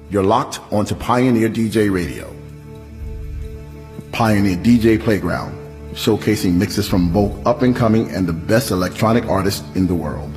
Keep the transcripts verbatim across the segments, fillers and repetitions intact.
You're locked onto Pioneer D J Radio. Pioneer D J Playground, showcasing mixes from both up-and-coming and the best electronic artists in the world.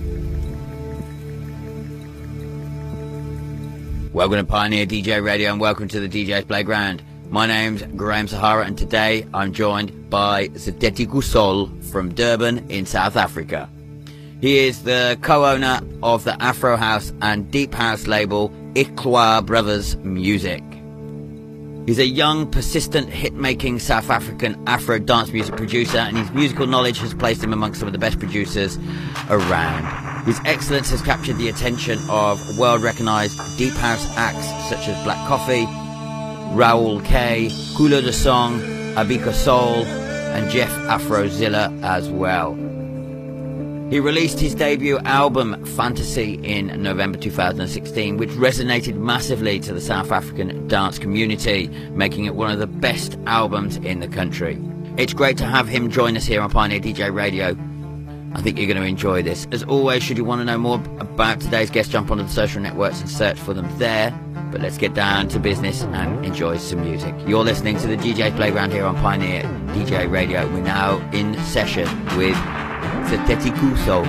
Welcome to Pioneer D J Radio and welcome to the D J's Playground. My name's Graham Sahara and today I'm joined by Zedetico Soul from Durban in South Africa. He is the co-owner of the Afro House and Deep House label Ikwa Brothers Music. He's a young, persistent, hit-making South African Afro dance music producer, and his musical knowledge has placed him amongst some of the best producers around. His excellence has captured the attention of world-recognised Deep House acts such as Black Coffee, Raoul K, Kula De Song, Abika Soul, and Jeff Afrozilla as well. He released his debut album, Fantasy, in November two thousand sixteen, which resonated massively to the South African dance community, making it one of the best albums in the country. It's great to have him join us here on Pioneer D J Radio. I think you're going to enjoy this. As always, should you want to know more about today's guest, jump onto the social networks and search for them there. But let's get down to business and enjoy some music. You're listening to the D J's Playground here on Pioneer D J Radio. We're now in session with Zedetico Soul.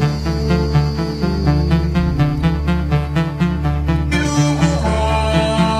You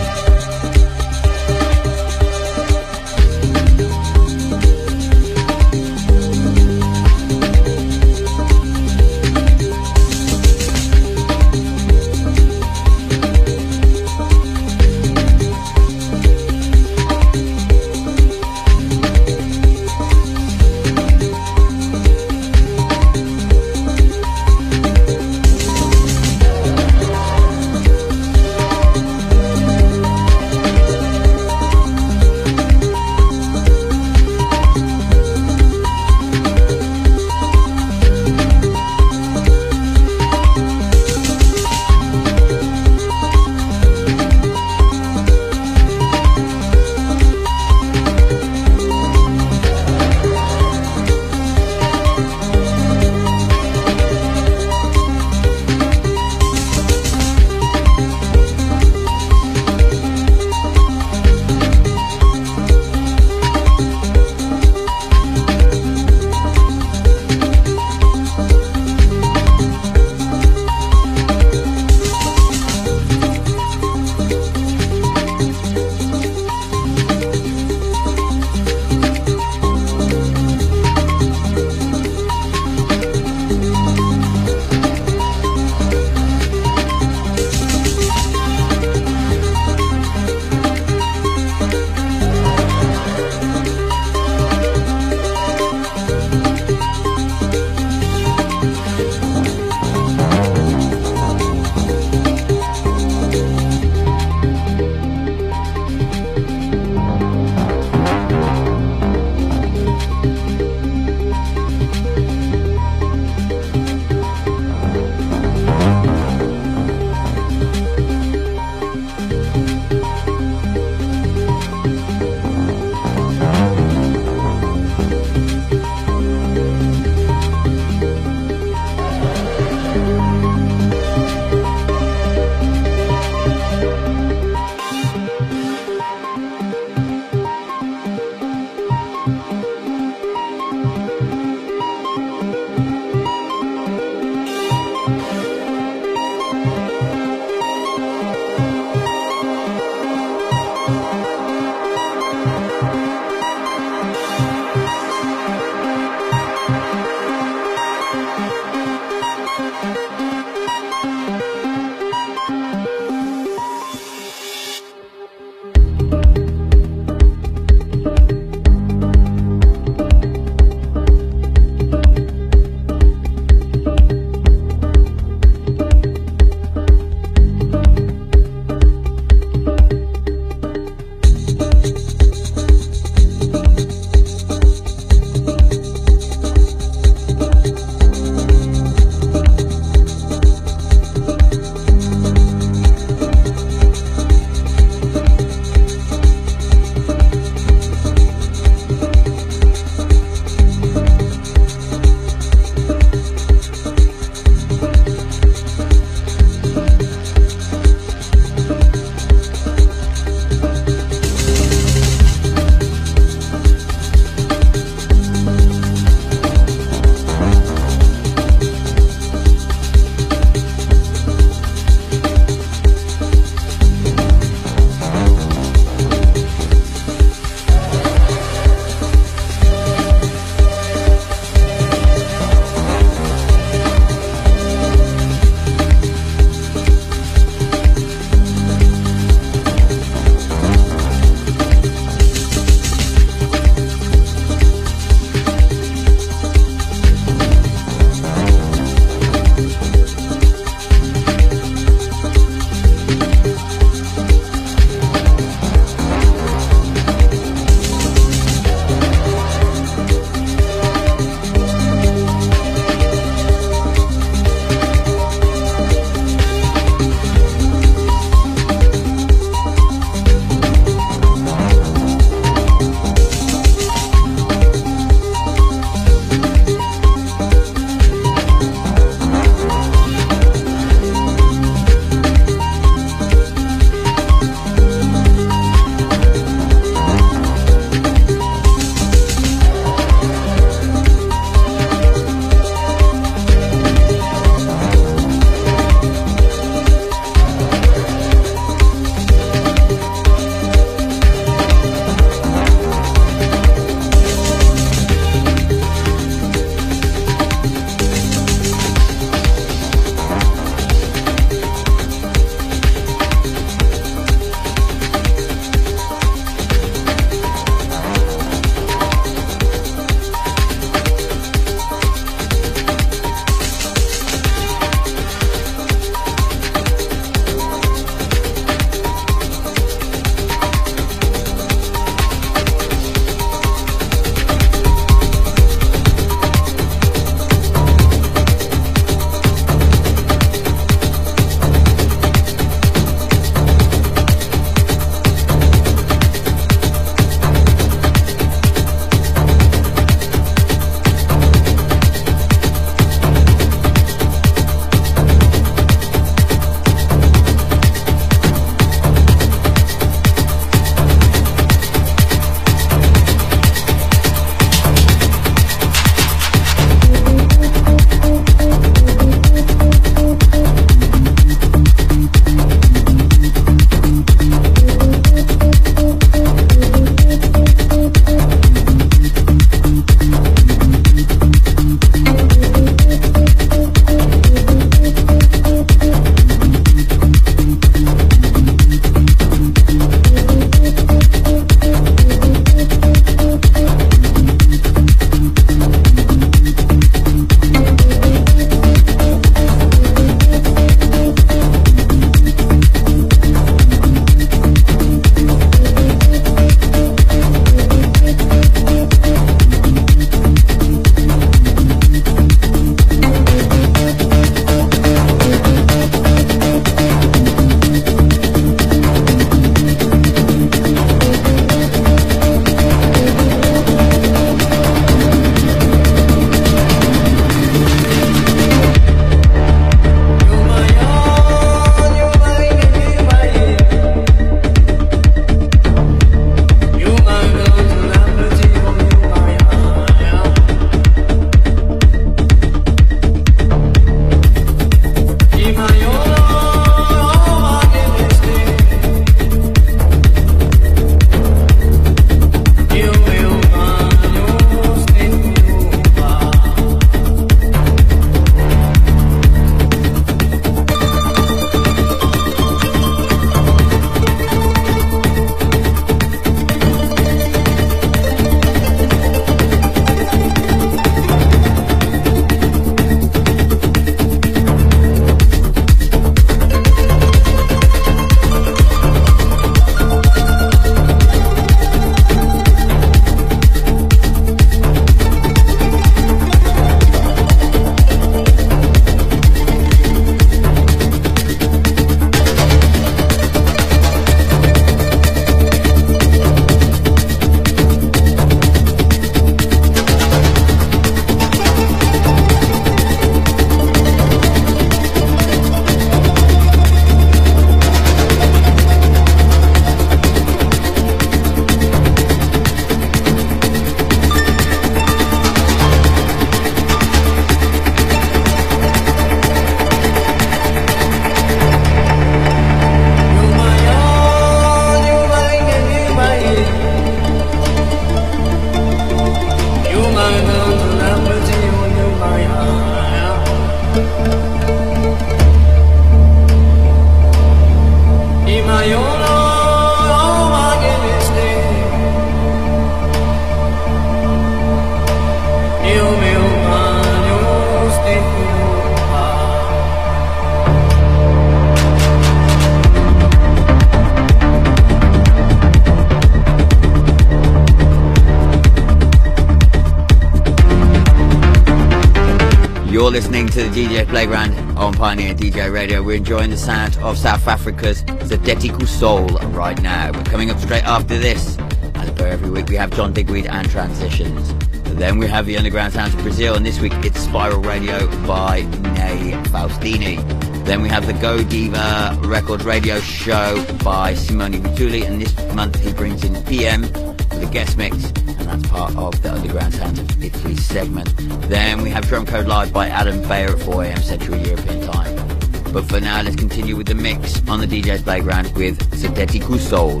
You're listening to the D J Playground on Pioneer D J Radio. We're enjoying the sound of South Africa's Zedetico Soul right now. But coming up straight after this, as per every week, we have John Digweed and Transitions. Then we have the underground sounds of Brazil, and this week it's Spiral Radio by Ney Faustini. Then we have the Go Diva Records Radio Show by Simone Vituli, and this month he brings in P M for the guest mix, and that's part of the Underground Sounds of Italy segment. Then we have Drum Code Live by Adam Bayer at four a.m. Central European Time. But for now, let's continue with the mix on the D J's Playground with Zedetico Soul.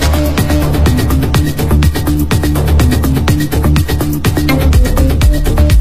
We'll be right back.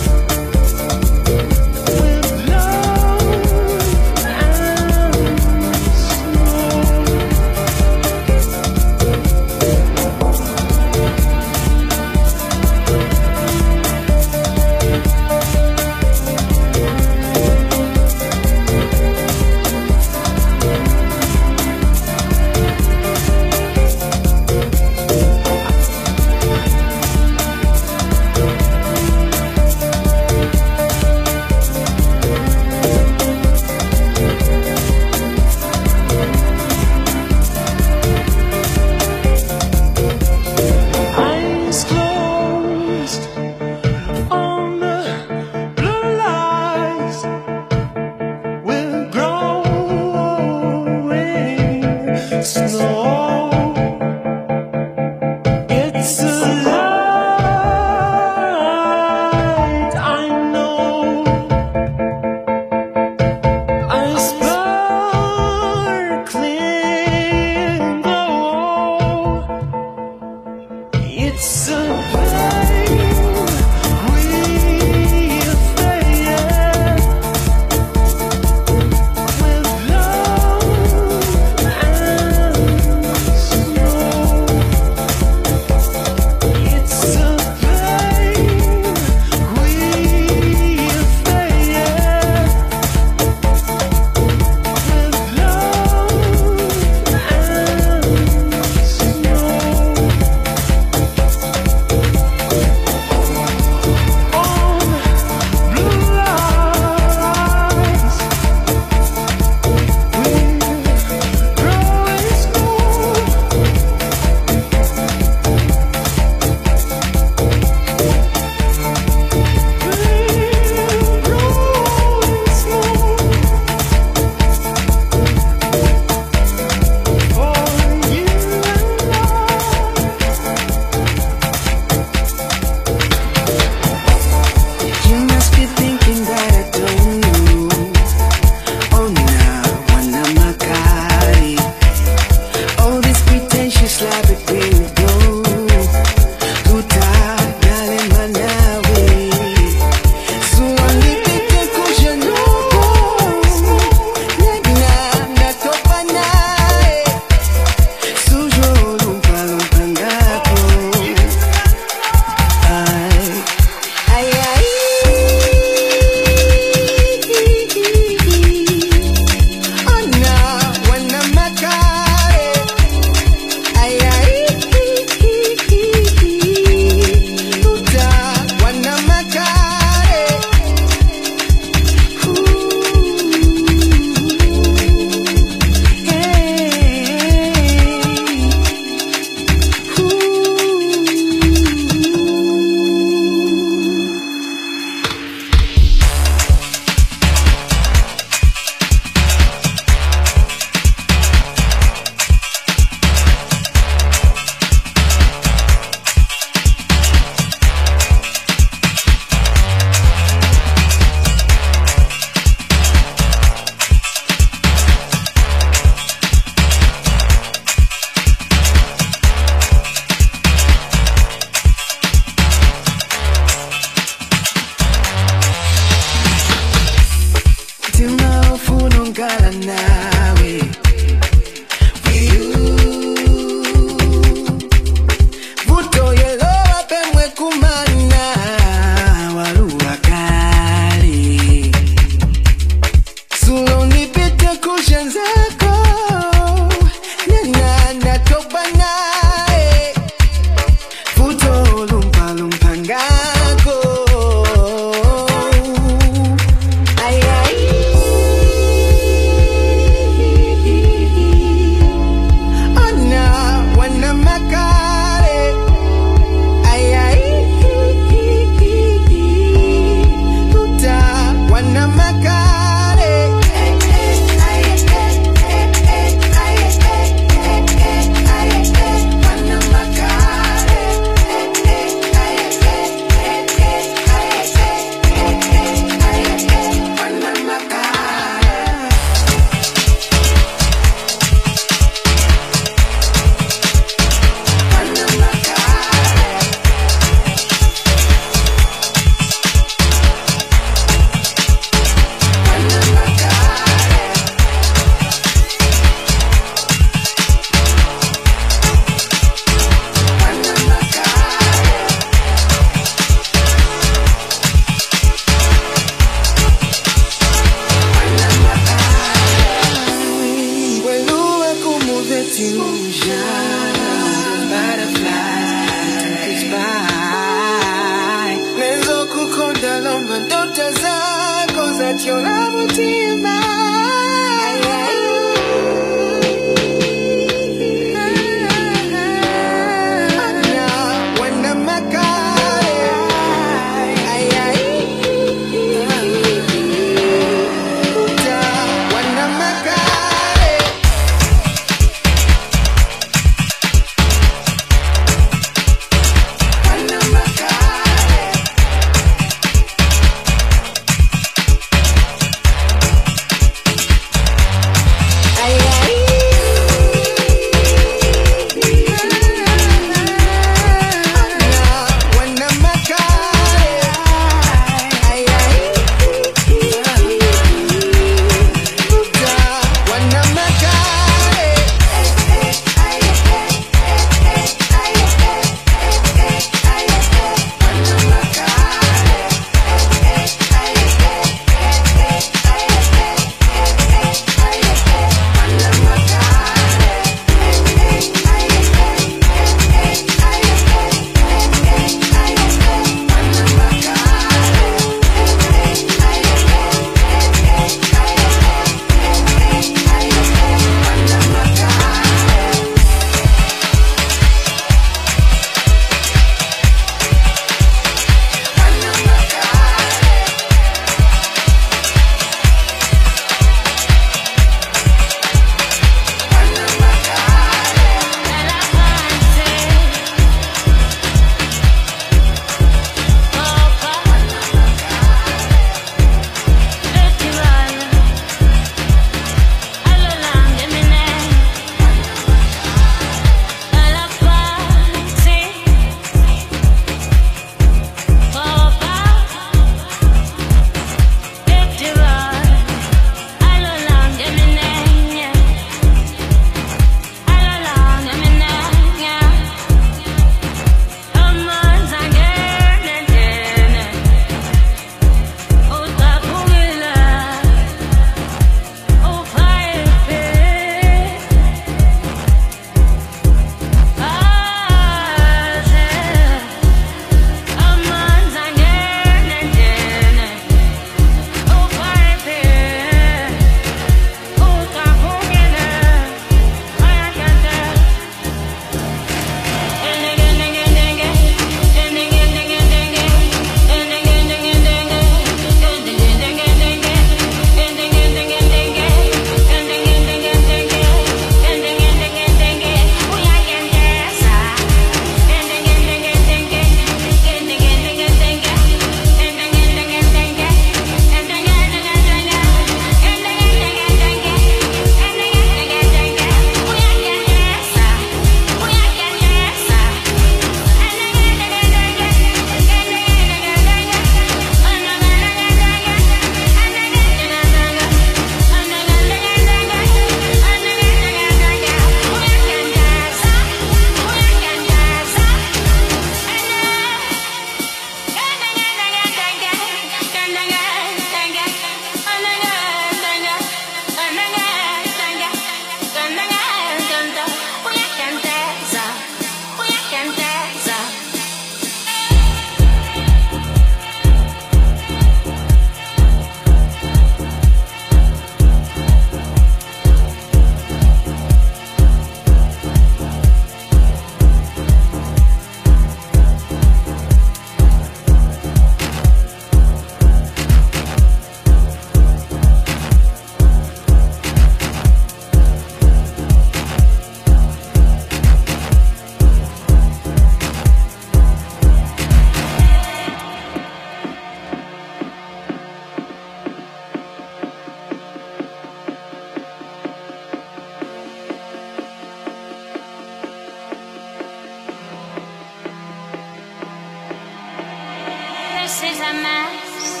This is a mess,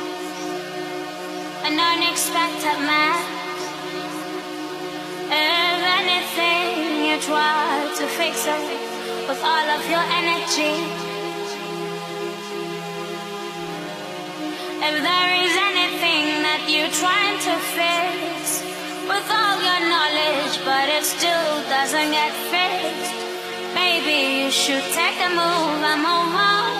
an unexpected mess. If anything you try to fix it with all of your energy, if there is anything that you're trying to fix with all your knowledge, but it still doesn't get fixed, maybe you should take a move and move on.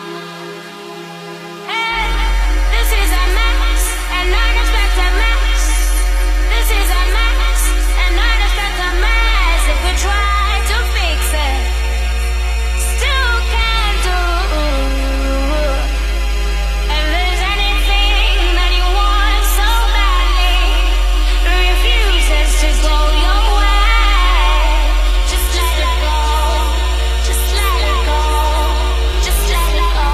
Hey, this is a mess, an unexpected mess. This is a mess, an unexpected mess. If we try to fix it, still can't do. If there's anything that you want so badly, refuses to go your way, just let it go. Just let it go. Just let it go.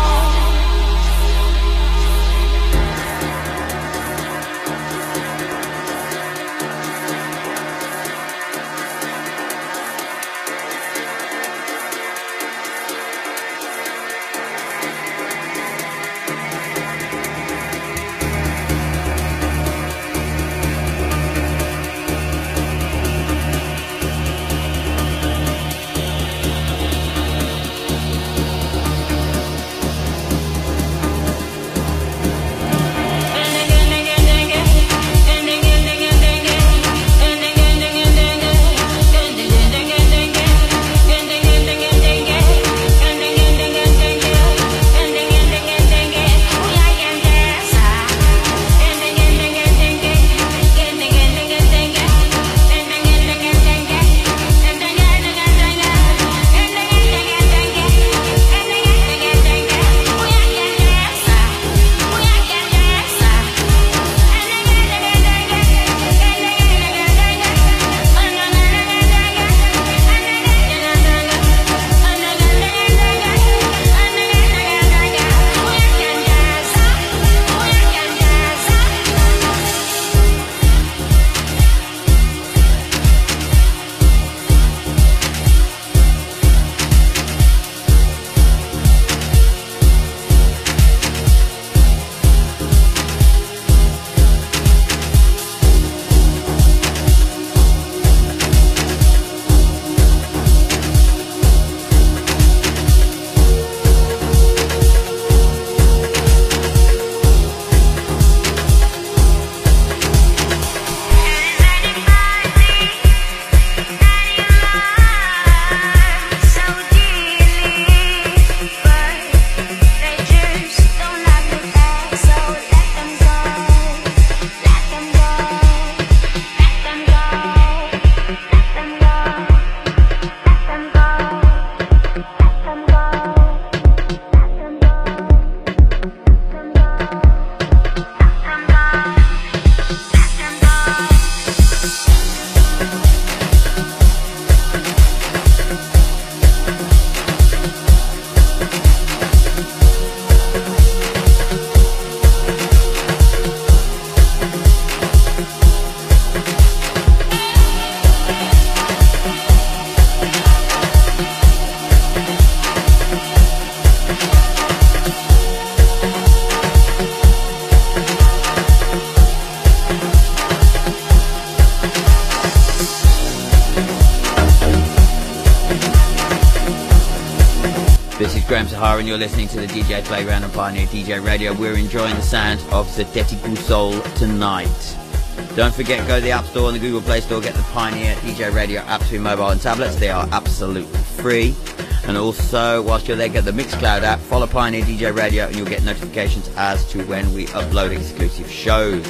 This is Graham Sahara and you're listening to the D J Playground on Pioneer D J Radio. We're enjoying the sound of Zedetico Soul tonight. Don't forget, go to the App Store and the Google Play Store, get the Pioneer D J Radio apps for your mobile and tablets. They are absolutely free. And also, whilst you're there, get the Mixcloud app, follow Pioneer D J Radio and you'll get notifications as to when we upload exclusive shows.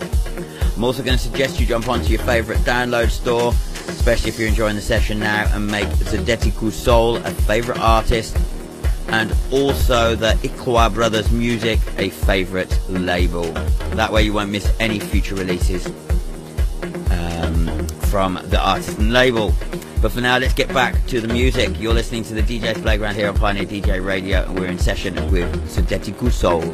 I'm also going to suggest you jump onto your favourite download store, especially if you're enjoying the session now, and make Zedetico Soul a favourite artist, and also the Ikwa Brothers Music a favourite label. That way you won't miss any future releases um, from the artist and label. But for now, let's get back to the music. You're listening to the D J's Playground here on Pioneer D J Radio, and we're in session with Zedetico Soul.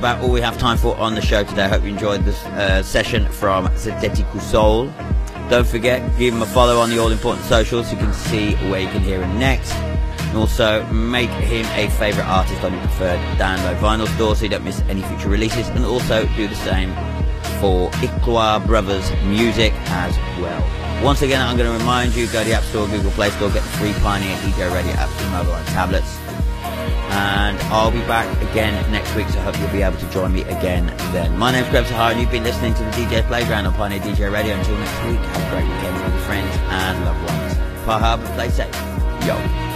about all we have time for on the show today. I hope you enjoyed this uh, session from Zedetico Soul. Don't forget, give him a follow on the all-important socials so you can see where you can hear him next. And also, make him a favourite artist on your preferred download vinyl store so you don't miss any future releases. And also, do the same for Ikwa Brothers Music as well. Once again, I'm going to remind you, go to the App Store, Google Play Store, get the free Pioneer D J Radio apps for mobile and tablets. And I'll be back again next week, so I hope you'll be able to join me again then. My name's Graham Sahara, and you've been listening to the D J Playground on Pioneer D J Radio. Until next week, have a great weekend with your friends and loved ones. Pahab, play safe. Yo.